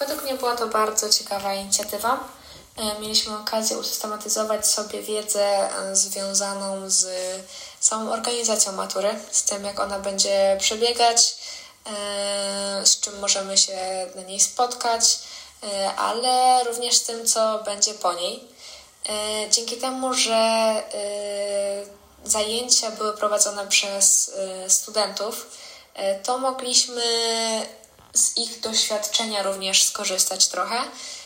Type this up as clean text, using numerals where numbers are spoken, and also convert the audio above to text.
Według mnie była to bardzo ciekawa inicjatywa. Mieliśmy okazję usystematyzować sobie wiedzę związaną z samą organizacją matury, z tym jak ona będzie przebiegać, z czym możemy się na niej spotkać, ale również z tym, co będzie po niej. Dzięki temu, że zajęcia były prowadzone przez studentów, to mogliśmy z ich doświadczenia również skorzystać trochę